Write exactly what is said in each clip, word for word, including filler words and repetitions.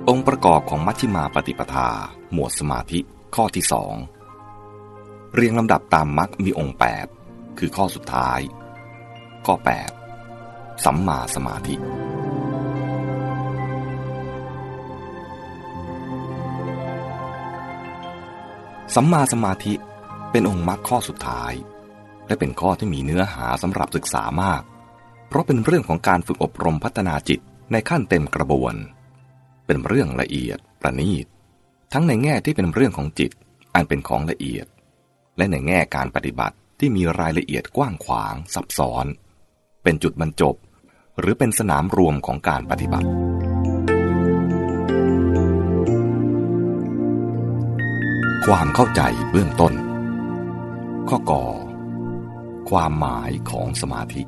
องค์ประกอบของมัชฌิมาปฏิปทาหมวดสมาธิข้อที่สองเรียงลำดับตามมรรคมีองค์แปดคือข้อสุดท้ายข้อแปดสัมมาสมาธิสัมมาสมาธิเป็นองค์มรรคข้อสุดท้ายและเป็นข้อที่มีเนื้อหาสำหรับศึกษามากเพราะเป็นเรื่องของการฝึกอบรมพัฒนาจิตในขั้นเต็มกระบวนเป็นเรื่องละเอียดประณีตทั้งในแง่ที่เป็นเรื่องของจิตอันเป็นของละเอียดและในแง่การปฏิบัติที่มีรายละเอียดกว้างขวางซับซ้อนเป็นจุดบรรจบหรือเป็นสนามรวมของการปฏิบัติความเข้าใจเบื้องต้นข้อกอความหมายของสมาธิ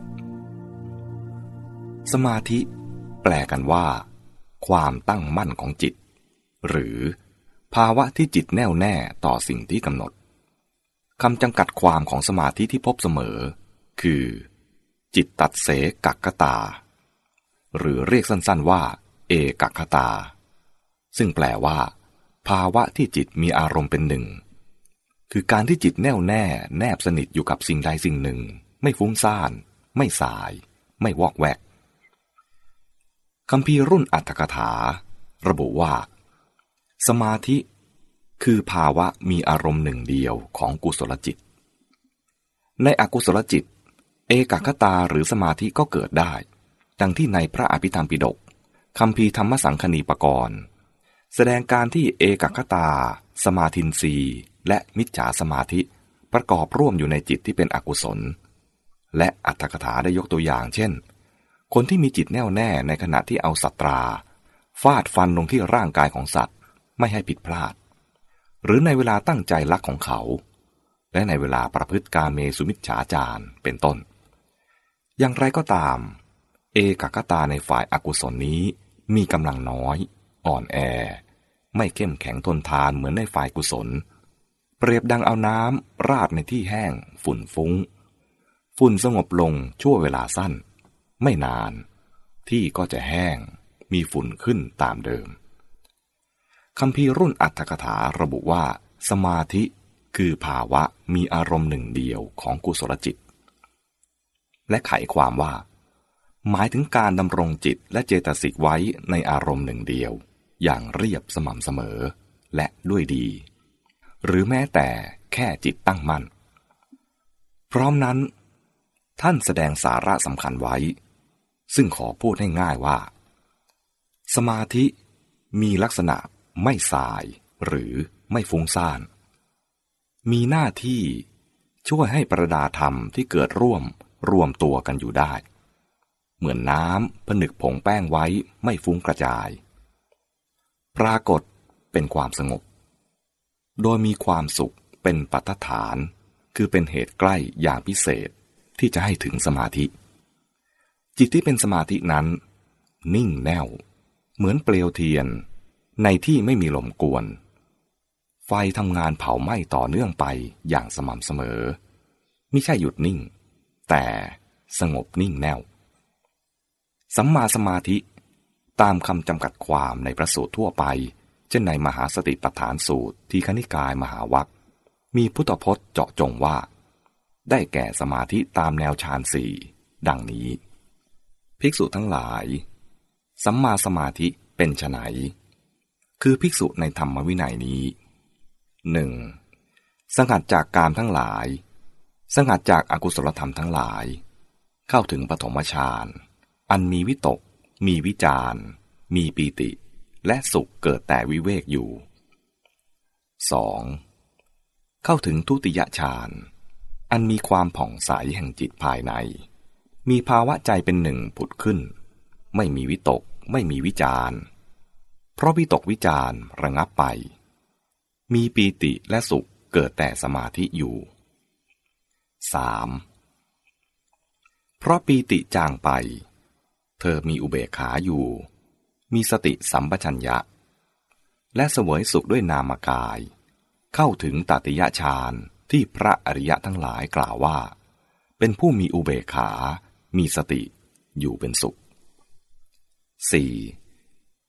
สมาธิแปลกันว่าความตั้งมั่นของจิตหรือภาวะที่จิตแน่วแน่ต่อสิ่งที่กำหนดคำจำกัดความของสมาธิที่พบเสมอคือจิตตัดเสกัคคตาหรือเรียกสั้นๆว่าเอกัคคตาซึ่งแปลว่าภาวะที่จิตมีอารมณ์เป็นหนึ่งคือการที่จิตแน่วแน่แนบสนิทอยู่กับสิ่งใดสิ่งหนึ่งไม่ฟุ้งซ่านไม่สายไม่วอกแวกคัมภีร์รุ่นอรรถกถาระบุว่าสมาธิคือภาวะมีอารมณ์หนึ่งเดียวของกุศลจิตในอกุศลจิตเอกัคคตาหรือสมาธิก็เกิดได้ดังที่ในพระอภิธรรมปิฎกคัมภีร์ธรรมสังคณีปกรณ์แสดงการที่เอกัคคตาสมาธินทรีย์และมิจฉาสมาธิประกอบร่วมอยู่ในจิตที่เป็นอกุศลและอรรถกถาได้ยกตัวอย่างเช่นคนที่มีจิตแน่วแน่ในขณะที่เอาศัตราฟาดฟันลงที่ร่างกายของสัตว์ไม่ให้ผิดพลาดหรือในเวลาตั้งใจลักของเขาและในเวลาประพฤติกาเมสุมิจฉาจารเป็นต้นอย่างไรก็ตามเอกัคคตาในฝ่ายอกุศลนี้มีกำลังน้อยอ่อนแอไม่เข้มแข็งทนทานเหมือนในฝ่ายกุศลเปรียบดังเอาน้ำราดในที่แห้งฝุ่นฟุ้งฝุ่นสงบลงชั่วเวลาสั้นไม่นานที่ก็จะแห้งมีฝุ่นขึ้นตามเดิมคัมภีร์รุ่นอรรถกถาระบุว่าสมาธิคือภาวะมีอารมณ์หนึ่งเดียวของกุศลจิตและไขความว่าหมายถึงการดำรงจิตและเจตสิกไว้ในอารมณ์หนึ่งเดียวอย่างเรียบสม่ำเสมอและด้วยดีหรือแม้แต่แค่จิตตั้งมั่นพร้อมนั้นท่านแสดงสาระสำคัญไว้ซึ่งขอพูดให้ง่ายว่าสมาธิมีลักษณะไม่สายหรือไม่ฟุ้งซ่านมีหน้าที่ช่วยให้ประดาธรรมที่เกิดร่วมรวมตัวกันอยู่ได้เหมือนน้ำผนึกผงแป้งไว้ไม่ฟุ้งกระจายปรากฏเป็นความสงบโดยมีความสุขเป็นปัฏฐานคือเป็นเหตุใกล้อย่างพิเศษที่จะให้ถึงสมาธิจิตที่เป็นสมาธินั้นนิ่งแน่วเหมือนเปลวเทียนในที่ไม่มีลมกวนไฟทำงานเผาไหม้ต่อเนื่องไปอย่างสม่ำเสมอไม่ใช่หยุดนิ่งแต่สงบนิ่งแน่วสัมมาสมาธิตามคำจำกัดความในพระสูตรทั่วไปเช่นในมหาสติปัฏฐานสูตรทีฆนิกายมหาวรรคมีพุทธพจน์เจาะจงว่าได้แก่สมาธิตามแนวฌานสี่ดังนี้ภิกษุทั้งหลายสัมมาสมาธิเป็นไฉนคือภิกษุในธรรมวินัยนี้ หนึ่ง. สงัดจากกามทั้งหลายสงัดจากอกุศลธรรมทั้งหลายเข้าถึงปฐมฌานอันมีวิตกมีวิจารมีปีติและสุขเกิดแต่วิเวกอยู่ สอง. เข้าถึงทุติยฌานอันมีความผ่องใสแห่งจิตภายในมีภาวะใจเป็นหนึ่งผุดขึ้นไม่มีวิตกไม่มีวิจารเพราะวิตกวิจารระงับไปมีปีติและสุขเกิดแต่สมาธิอยู่ สาม. เพราะปีติจางไปเธอมีอุเบกขาอยู่มีสติสัมปชัญญะและเสวยสุขด้วยนามกายเข้าถึงตติยฌานที่พระอริยะทั้งหลายกล่าวว่าเป็นผู้มีอุเบกขามีสติอยู่เป็นสุข สี่. เพ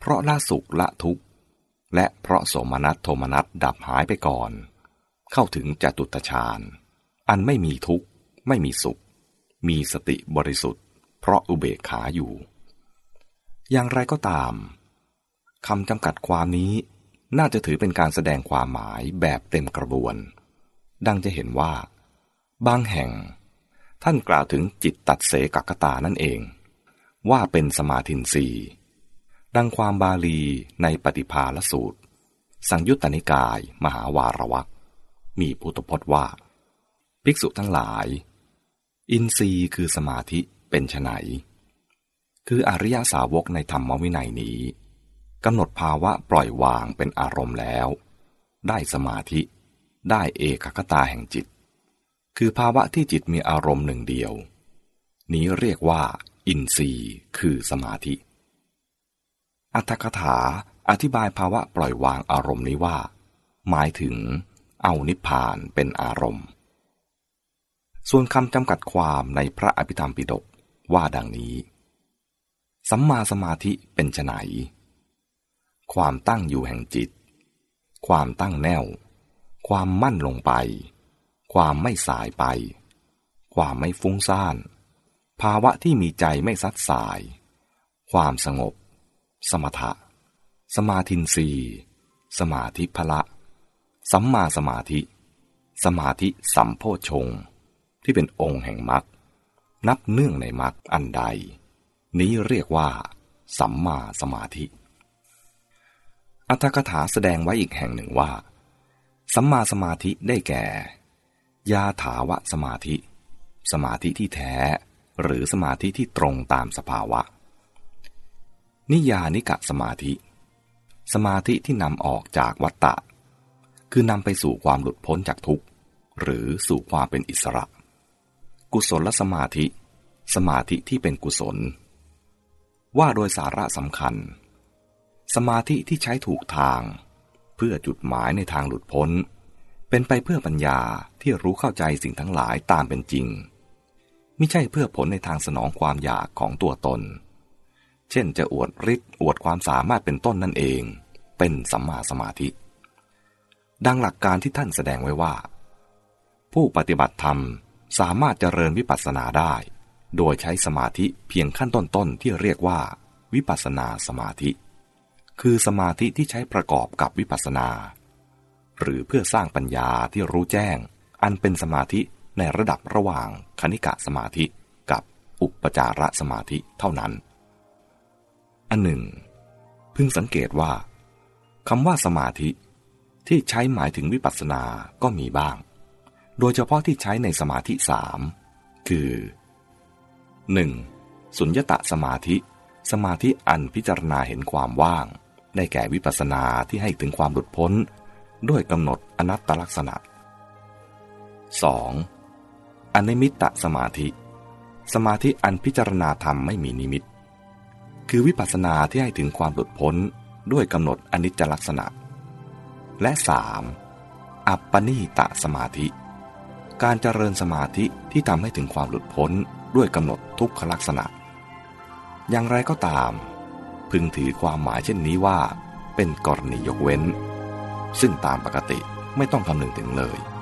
เพราะละสุขละทุกข์และเพราะโสมนัสโทมนัสดับหายไปก่อนเข้าถึงจตุตฌานอันไม่มีทุกข์ไม่มีสุขมีสติบริสุทธิ์เพราะอุเบกขาอยู่อย่างไรก็ตามคำจำกัดความนี้น่าจะถือเป็นการแสดงความหมายแบบเต็มกระบวนดังจะเห็นว่าบางแห่งท่านกล่าวถึงจิตตัดเสกัคคตานั่นเองว่าเป็นสมาธินทรีย์ดังความบาลีในปฏิภาลสูตรสังยุตตนิกายมหาวารวรรคมีพุทธพจน์ว่าภิกษุทั้งหลายอินทรีย์คือสมาธิเป็นไฉนคืออริยสาวกในธรรมวินัยนี้กำหนดภาวะปล่อยวางเป็นอารมณ์แล้วได้สมาธิได้เอกคตาแห่งจิตคือภาวะที่จิตมีอารมณ์หนึ่งเดียวนี้เรียกว่าอินทรีย์คือสมาธิอรรถกถาอธิบายภาวะปล่อยวางอารมณ์นี้ว่าหมายถึงเอานิพพานเป็นอารมณ์ส่วนคำจำกัดความในพระอภิธรรมปิฎกว่าดังนี้สัมมาสมาธิเป็นไฉนความตั้งอยู่แห่งจิตความตั้งแน่วความมั่นลงไปความไม่สายไปความไม่ฟุ้งซ่านภาวะที่มีใจไม่ซัดสายความสงบสมถะสมาธินทรีย์สมาธิพละสัมมาสมาธิสมาธิสัมโพชฌงค์ที่เป็นองค์แห่งมรรคนับเนื่องในมรรคอันใดนี้เรียกว่าสัมมาสมาธิอรรถกถาแสดงไว้อีกแห่งหนึ่งว่าสัมมาสมาธิได้แก่ยาถาวะสมาธิสมาธิที่แท้หรือสมาธิที่ตรงตามสภาวะนิยานิกะสมาธิสมาธิที่นำออกจากวัฏฏะคือนำไปสู่ความหลุดพ้นจากทุกข์หรือสู่ความเป็นอิสระกุศลสมาธิสมาธิที่เป็นกุศลว่าโดยสาระสำคัญสมาธิที่ใช้ถูกทางเพื่อจุดหมายในทางหลุดพ้นเป็นไปเพื่อปัญญาที่รู้เข้าใจสิ่งทั้งหลายตามเป็นจริงไม่ใช่เพื่อผลในทางสนองความอยากของตัวตนเช่นจะอวดฤทธิ์อวดความสามารถเป็นต้นนั่นเองเป็นสัมมาสมาธิดังหลักการที่ท่านแสดงไว้ว่าผู้ปฏิบัติธรรมสามารถเจริญวิปัสสนาได้โดยใช้สมาธิเพียงขั้นต้นๆที่เรียกว่าวิปัสสนาสมาธิคือสมาธิที่ใช้ประกอบกับวิปัสสนาหรือเพื่อสร้างปัญญาที่รู้แจ้งอันเป็นสมาธิในระดับระหว่างคณิกะสมาธิกับอุปจารสมาธิเท่านั้นอันหนึ่งพึงสังเกตว่าคำว่าสมาธิที่ใช้หมายถึงวิปัสสนาก็มีบ้างโดยเฉพาะที่ใช้ในสมาธิสามคือ หนึ่ง. สุญญตสมาธิสมาธิอันพิจารณาเห็นความว่างได้แก่วิปัสสนาที่ให้ถึงความหลุดพ้นด้วยกำหนดอนัตตลักษณะ สอง. อนิมิตตสมาธิสมาธิอันพิจารณาธรรมไม่มีนิมิตคือวิปัสสนาที่ให้ถึงความหลุดพ้นด้วยกำหนดอนิจจลักษณะและ สาม. อัปปนิหิตสมาธิการเจริญสมาธิที่ทำให้ถึงความหลุดพ้นด้วยกำหนดทุกขลักษณะอย่างไรก็ตามพึงถือความหมายเช่นนี้ว่าเป็นกรณียกเว้นซึ่งตามปกติไม่ต้องคำนึงถึงเลย